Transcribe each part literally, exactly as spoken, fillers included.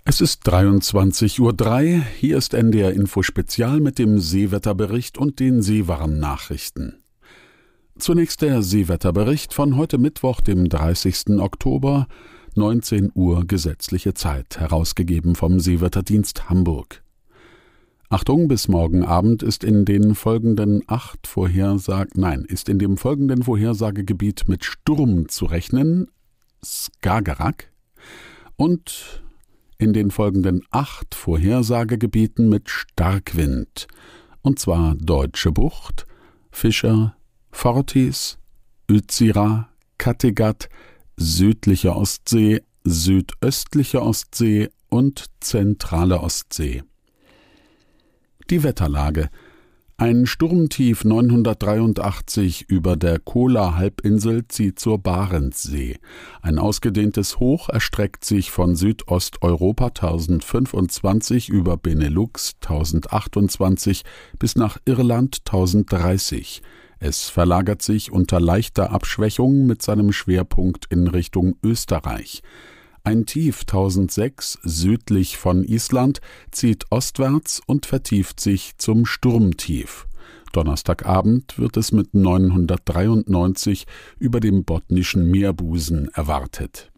Es ist dreiundzwanzig Uhr drei, hier ist N D R Info Spezial mit dem Seewetterbericht und den Seewarn-Nachrichten. Zunächst der Seewetterbericht von heute Mittwoch, dem dreißigsten Oktober, neunzehn Uhr gesetzliche Zeit, herausgegeben vom Seewetterdienst Hamburg. Achtung, bis morgen Abend ist in den folgenden acht Vorhersag, nein, ist in dem folgenden Vorhersagegebiet mit Sturm zu rechnen, Skagerrak, und in den folgenden acht Vorhersagegebieten mit Starkwind, und zwar Deutsche Bucht, Fischer, Forties, Utsira, Kattegat, südliche Ostsee, südöstliche Ostsee und zentrale Ostsee. Die Wetterlage: Ein Sturmtief neunhundertdreiundachtzig über der Kola-Halbinsel zieht zur Barentssee. Ein ausgedehntes Hoch erstreckt sich von Südosteuropa tausendfünfundzwanzig über Benelux tausendachtundzwanzig bis nach Irland tausenddreißig. Es verlagert sich unter leichter Abschwächung mit seinem Schwerpunkt in Richtung Österreich. Ein Tief tausendsechs südlich von Island zieht ostwärts und vertieft sich zum Sturmtief. Donnerstagabend wird es mit neunhundertdreiundneunzig über dem Botnischen Meerbusen erwartet.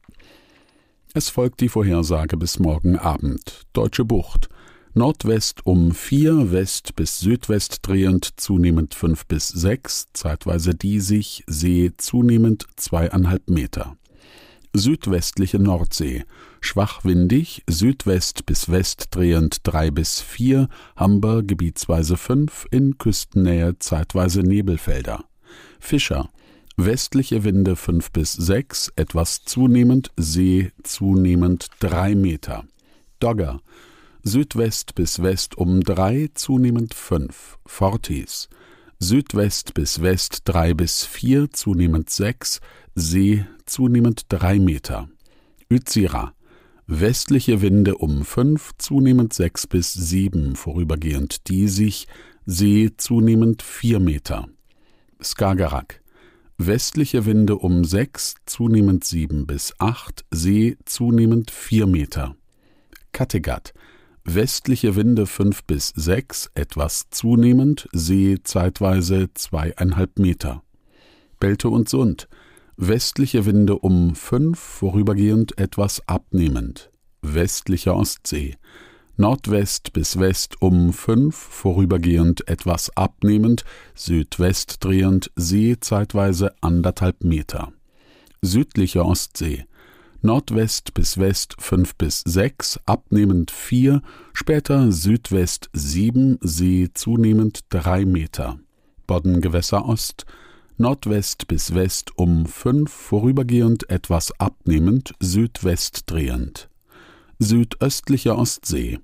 Es folgt die Vorhersage bis morgen Abend. Deutsche Bucht: Nordwest um vier, West bis Südwest drehend zunehmend fünf bis sechs, zeitweise diesig, See zunehmend zweieinhalb Meter. Südwestliche Nordsee: schwach windig, Südwest bis West drehend drei bis vier, Hamber gebietsweise fünf, in Küstennähe zeitweise Nebelfelder. Fischer: westliche Winde fünf bis sechs, etwas zunehmend, See zunehmend drei Meter. Dogger: Südwest bis West um drei, zunehmend fünf. Forties: Südwest bis West drei bis vier, zunehmend sechs, See zunehmend drei Meter. Utsira: westliche Winde um fünf, zunehmend sechs bis sieben, vorübergehend diesig, See zunehmend vier Meter. Skagerrak: westliche Winde um sechs, zunehmend sieben bis acht, See zunehmend vier Meter. Kattegat: westliche Winde fünf bis sechs, etwas zunehmend, See zeitweise zweieinhalb Meter. Belte und Sund: westliche Winde um fünf, vorübergehend etwas abnehmend. Westliche Ostsee: Nordwest bis West um fünf, vorübergehend etwas abnehmend, Südwest drehend, See zeitweise anderthalb Meter. Südliche Ostsee: Nordwest bis West fünf bis sechs, abnehmend vier, später Südwest sieben, See zunehmend drei Meter. Boddengewässer Ost: Nordwest bis West um fünf, vorübergehend etwas abnehmend, Südwest drehend. Südöstliche Ostsee: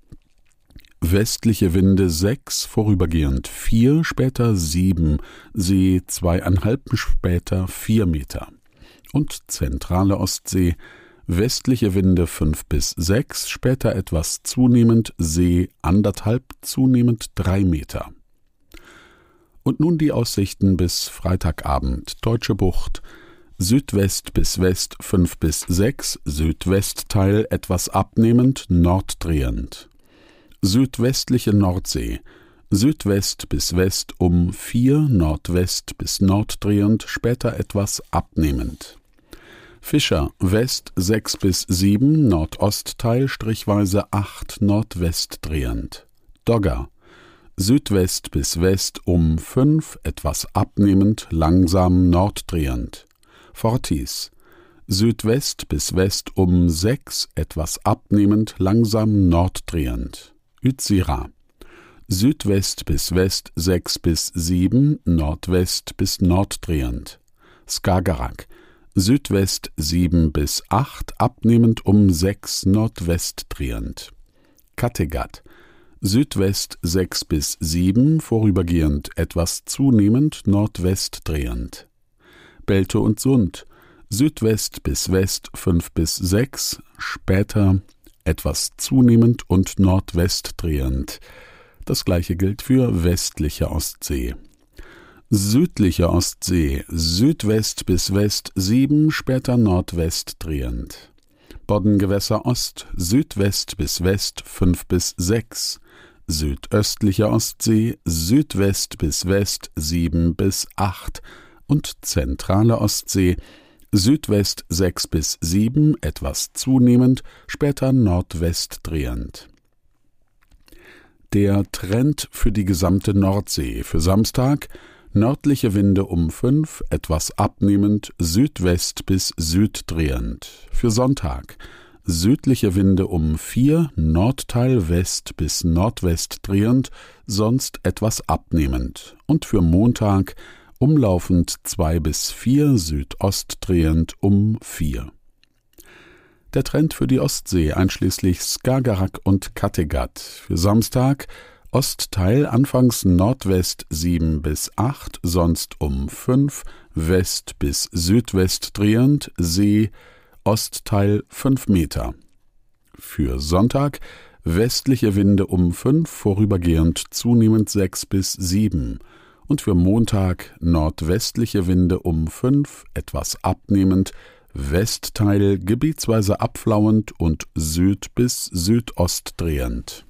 westliche Winde sechs, vorübergehend vier, später sieben, See zweieinhalb, später vier Meter. Und zentrale Ostsee: westliche Winde fünf bis sechs, später etwas zunehmend, See anderthalb, zunehmend drei Meter. Und nun die Aussichten bis Freitagabend. Deutsche Bucht: Südwest bis West fünf bis sechs, Südwestteil etwas abnehmend, norddrehend. Südwestliche Nordsee: Südwest bis West um vier, Nordwest bis norddrehend, später etwas abnehmend. Fischer: West sechs bis sieben, Nordostteil strichweise acht, Nordwest drehend. Dogger: Südwest bis West um fünf, etwas abnehmend, langsam norddrehend. Forties: Südwest bis West um sechs, etwas abnehmend, langsam norddrehend. Utsira: Südwest bis West sechs bis sieben, Nordwest bis norddrehend. Skagerrak: Südwest sieben bis acht, abnehmend um sechs, Nordwest drehend. Kattegat: Südwest sechs bis sieben, vorübergehend etwas zunehmend, Nordwest drehend. Belte und Sund: Südwest bis West fünf bis sechs, später etwas zunehmend und Nordwest drehend. Das gleiche gilt für westliche Ostsee. Südliche Ostsee: Südwest bis West sieben, später Nordwest drehend. Boddengewässer Ost, Südwest bis West fünf bis sechs, südöstliche Ostsee, Südwest bis West sieben bis acht und zentrale Ostsee, Südwest sechs bis sieben, etwas zunehmend, später Nordwest drehend. Der Trend für die gesamte Nordsee für Samstag: nördliche Winde um fünf, etwas abnehmend, Südwest bis Süd drehend. Für Sonntag: südliche Winde um vier, Nordteil West bis Nordwest drehend, sonst etwas abnehmend. Und für Montag: umlaufend zwei bis vier, Südost drehend um vier. Der Trend für die Ostsee einschließlich Skagerrak und Kattegat. Für Samstag: Ostteil anfangs Nordwest sieben bis acht, sonst um fünf, West bis Südwest drehend, See, Ostteil fünf Meter. Für Sonntag: westliche Winde um fünf, vorübergehend zunehmend sechs bis sieben. Und für Montag: nordwestliche Winde um fünf, etwas abnehmend, Westteil gebietsweise abflauend und Süd bis Südost drehend.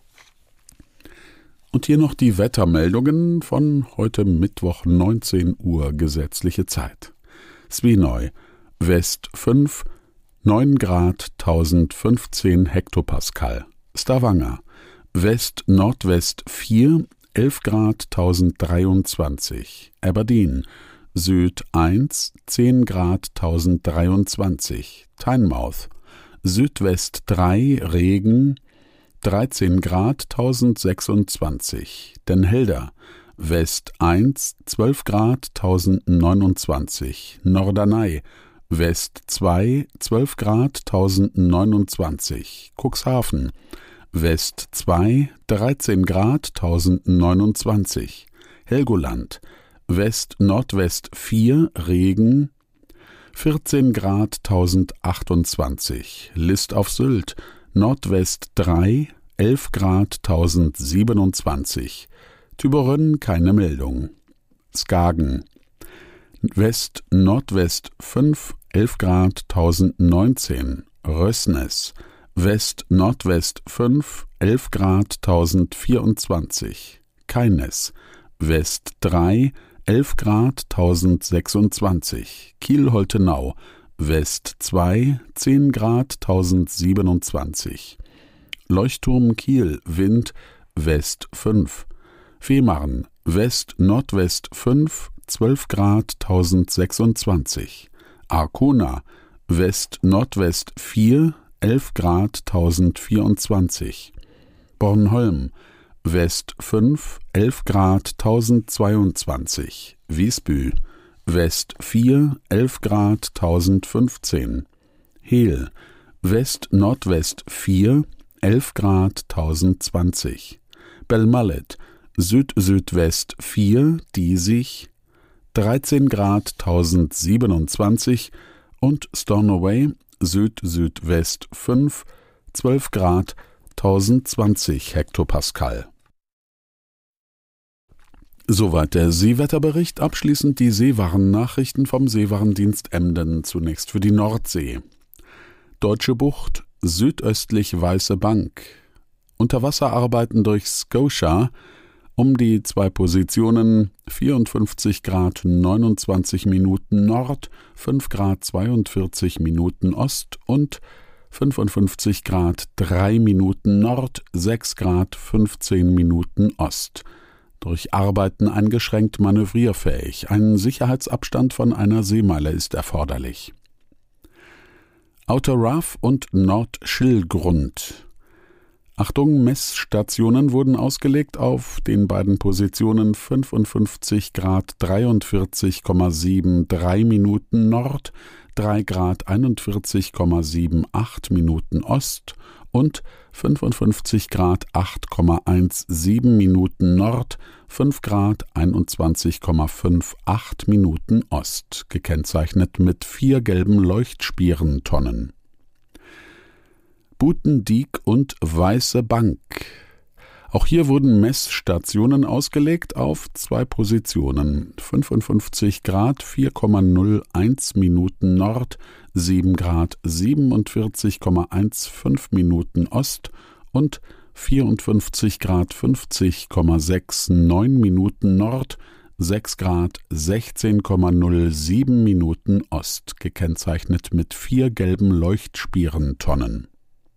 Und hier noch die Wettermeldungen von heute Mittwoch neunzehn Uhr gesetzliche Zeit. Svinøy, West fünf, neun Grad tausendfünfzehn Hektopascal. Stavanger, West-Nordwest vier, elf Grad tausenddreiundzwanzig. Aberdeen, Süd eins, zehn Grad tausenddreiundzwanzig. Tynemouth, Südwest drei, Regen, dreizehn Grad tausendsechsundzwanzig. Den Helder, West eins, zwölf Grad tausendneunundzwanzig. Norderney, West zwei, zwölf Grad tausendneunundzwanzig. Cuxhaven, West zwei, dreizehn Grad tausendneunundzwanzig. Helgoland, West-Nordwest vier, Regen, vierzehn Grad tausendachtundzwanzig. List auf Sylt, Nordwest drei, elf Grad tausendsiebenundzwanzig. Tübingen keine Meldung. Skagen, West-Nordwest fünf, elf Grad tausendneunzehn. Røsnes, West-Nordwest fünf, elf Grad tausendvierundzwanzig. Keines, West drei, elf Grad tausendsechsundzwanzig. Kiel-Holtenau, West zwei, zehn Grad tausendsiebenundzwanzig. Leuchtturm Kiel, Wind West fünf. Fehmarn, West-Nordwest fünf, zwölf Grad tausendsechsundzwanzig. Arkona, West-Nordwest vier, elf Grad tausendvierundzwanzig. Bornholm, West fünf, elf Grad tausendzweiundzwanzig. Visby, West vier, elf Grad tausendfünfzehn. Hehl, West-Nordwest vier, elf Grad tausendzwanzig. Belmallet, Süd-Südwest vier, Diesig, dreizehn Grad tausendsiebenundzwanzig und Stornoway, Süd-Südwest fünf, zwölf Grad tausendzwanzig Hektopascal. Soweit der Seewetterbericht, abschließend die Seewarennachrichten vom Seewarendienst Emden, zunächst für die Nordsee. Deutsche Bucht, südöstlich Weiße Bank. Unterwasserarbeiten durch Scotia um die zwei Positionen vierundfünfzig Grad neunundzwanzig Minuten Nord, fünf Grad zweiundvierzig Minuten Ost und fünfundfünfzig Grad drei Minuten Nord, sechs Grad fünfzehn Minuten Ost. Durch Arbeiten eingeschränkt manövrierfähig. Ein Sicherheitsabstand von einer Seemeile ist erforderlich. Outer Rough und Nord-Schillgrund. Achtung, Messstationen wurden ausgelegt auf den beiden Positionen fünfundfünfzig Grad dreiundvierzig Komma drei Minuten Nord, drei Grad einundvierzig Komma achtundsiebzig Minuten Ost und fünfundfünfzig Grad acht Komma siebzehn Minuten Nord, fünf Grad einundzwanzig Komma achtundfünfzig Minuten Ost, gekennzeichnet mit vier gelben Leuchtspierentonnen. Butendiek und Weiße Bank. Auch hier wurden Messstationen ausgelegt auf zwei Positionen: fünfundfünfzig Grad vier Komma null eins Minuten Nord, sieben Grad siebenundvierzig Komma fünfzehn Minuten Ost und vierundfünfzig Grad fünfzig Komma neunundsechzig Minuten Nord, sechs Grad sechzehn Komma null sieben Minuten Ost, gekennzeichnet mit vier gelben Leuchtspierentonnen.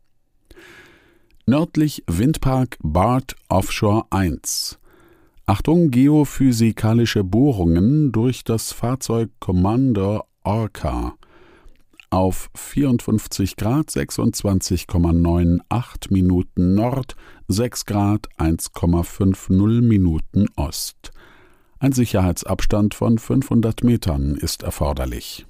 Nördlich Windpark Bart Offshore eins. Achtung, geophysikalische Bohrungen durch das Fahrzeug Commander Orca. Auf vierundfünfzig Grad sechsundzwanzig Komma achtundneunzig Minuten Nord, sechs Grad eins Komma fünfzig Minuten Ost. Ein Sicherheitsabstand von fünfhundert Metern ist erforderlich.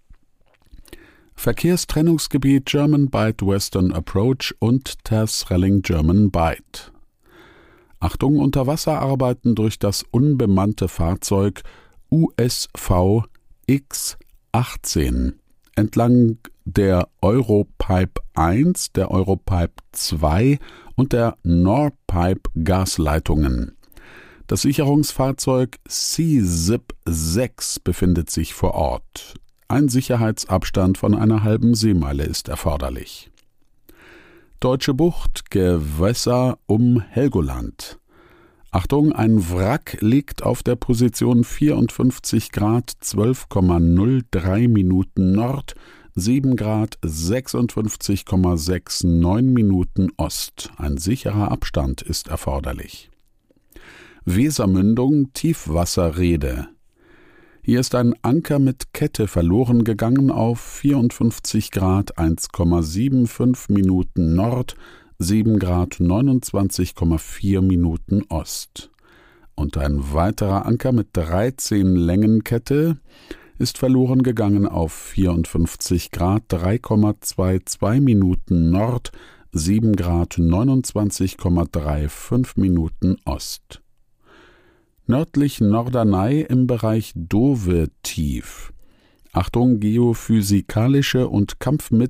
Verkehrstrennungsgebiet German Bight Western Approach und Terschelling German Bight. Achtung, Unterwasserarbeiten durch das unbemannte Fahrzeug U S V X achtzehn entlang der Europipe eins, der Europipe zwei und der Norpipe Gasleitungen. Das Sicherungsfahrzeug C S I P sechs befindet sich vor Ort. Ein Sicherheitsabstand von einer halben Seemeile ist erforderlich. Deutsche Bucht, Gewässer um Helgoland. Achtung, ein Wrack liegt auf der Position vierundfünfzig Grad zwölf Komma null drei Minuten Nord, sieben Grad sechsundfünfzig Komma neunundsechzig Minuten Ost. Ein sicherer Abstand ist erforderlich. Wesermündung, Tiefwasserrede. Hier ist ein Anker mit Kette verloren gegangen auf vierundfünfzig Grad eins Komma fünfundsiebzig Minuten Nord, sieben Grad neunundzwanzig Komma vier Minuten Ost. Und ein weiterer Anker mit dreizehn Längenkette ist verloren gegangen auf vierundfünfzig Grad drei Komma zweiundzwanzig Minuten Nord, sieben Grad neunundzwanzig Komma fünfunddreißig Minuten Ost. Nördlich Norderney im Bereich Dove tief. Achtung, geophysikalische und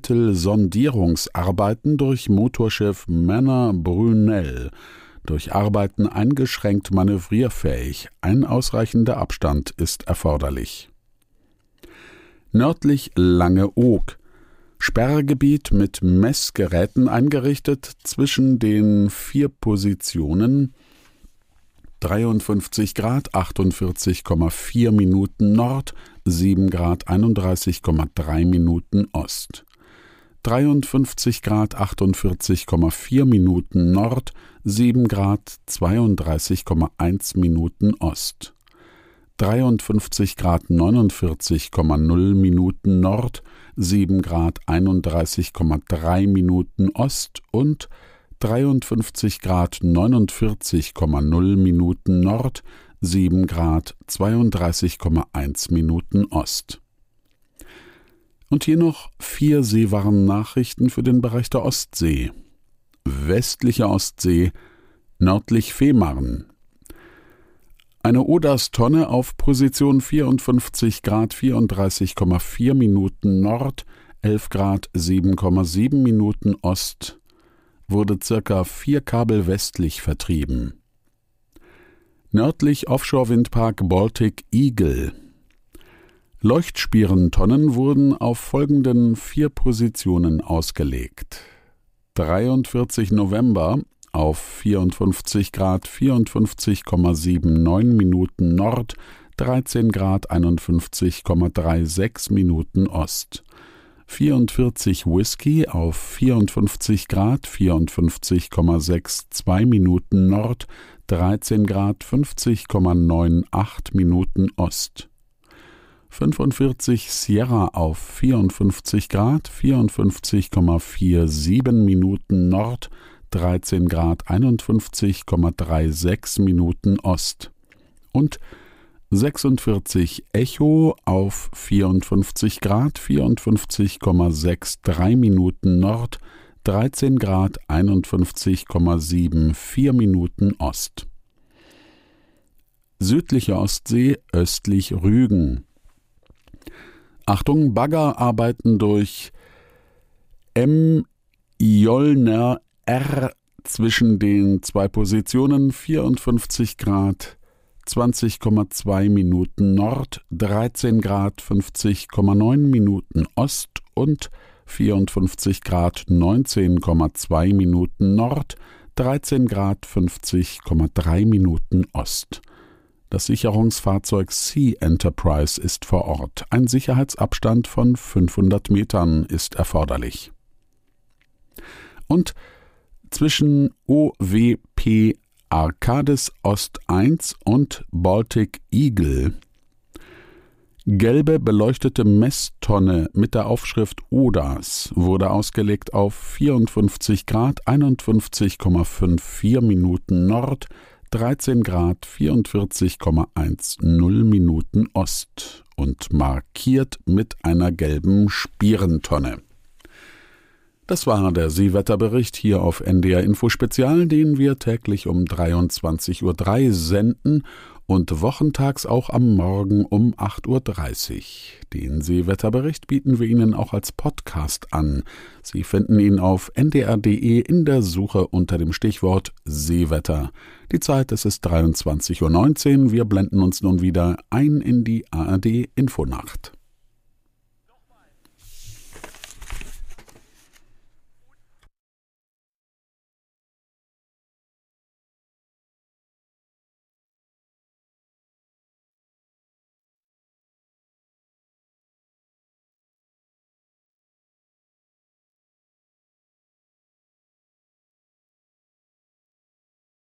Kampfmittel-Sondierungsarbeiten durch Motorschiff Manor Brunel. Durch Arbeiten eingeschränkt manövrierfähig. Ein ausreichender Abstand ist erforderlich. Nördlich Langeoog. Sperrgebiet mit Messgeräten eingerichtet zwischen den vier Positionen dreiundfünfzig Grad achtundvierzig Komma vier Minuten Nord, sieben Grad einunddreißig Komma drei Minuten Ost. dreiundfünfzig Grad achtundvierzig Komma vier Minuten Nord, sieben Grad zweiunddreißig Komma eins Minuten Ost. dreiundfünfzig Grad neunundvierzig Komma null Minuten Nord, sieben Grad einunddreißig Komma drei Minuten Ost und dreiundfünfzig Grad neunundvierzig Komma null Minuten Nord, sieben Grad zweiunddreißig Komma eins Minuten Ost. Und hier noch vier Seewarn-Nachrichten für den Bereich der Ostsee. Westliche Ostsee, nördlich Fehmarn. Eine Oderstonne auf Position vierundfünfzig Grad vierunddreißig Komma vier Minuten Nord, elf Grad sieben Komma sieben Minuten Ost, wurde circa vier Kabel westlich vertrieben. Nördlich Offshore-Windpark Baltic Eagle. Leuchtspierentonnen wurden auf folgenden vier Positionen ausgelegt. dreiundvierzig November auf vierundfünfzig Grad vierundfünfzig Komma neunundsiebzig Minuten Nord, dreizehn Grad einundfünfzig Komma sechsunddreißig Minuten Ost. vierundvierzig Whisky auf vierundfünfzig Grad vierundfünfzig Komma zweiundsechzig Minuten Nord, dreizehn Grad fünfzig Komma achtundneunzig Minuten Ost. fünfundvierzig Sierra auf vierundfünfzig Grad vierundfünfzig Komma siebenundvierzig Minuten Nord, dreizehn Grad einundfünfzig Komma sechsunddreißig Minuten Ost. Und sechsundvierzig Echo auf vierundfünfzig Grad vierundfünfzig Komma dreiundsechzig Minuten Nord, dreizehn Grad einundfünfzig Komma vierundsiebzig Minuten Ost. Südliche Ostsee, östlich Rügen. Achtung, Baggerarbeiten durch M. Jolner R zwischen den zwei Positionen vierundfünfzig Grad zwanzig Komma zwei Minuten Nord, dreizehn Grad fünfzig Komma neun Minuten Ost und vierundfünfzig Grad neunzehn Komma zwei Minuten Nord, dreizehn Grad fünfzig Komma drei Minuten Ost. Das Sicherungsfahrzeug Sea Enterprise ist vor Ort. Ein Sicherheitsabstand von fünfhundert Metern ist erforderlich. Und zwischen O W P Arcadis Ost eins und Baltic Eagle gelbe beleuchtete Messtonne mit der Aufschrift O D A S wurde ausgelegt auf vierundfünfzig Grad einundfünfzig Komma vierundfünfzig Minuten Nord, dreizehn Grad vierundvierzig Komma zehn Minuten Ost und markiert mit einer gelben Spierentonne. Das war der Seewetterbericht hier auf N D R Info Spezial, den wir täglich um dreiundzwanzig Uhr drei senden und wochentags auch am Morgen um acht Uhr dreißig. Den Seewetterbericht bieten wir Ihnen auch als Podcast an. Sie finden ihn auf n d r punkt d e in der Suche unter dem Stichwort Seewetter. Die Zeit, es ist dreiundzwanzig Uhr neunzehn. Wir blenden uns nun wieder ein in die A R D Infonacht.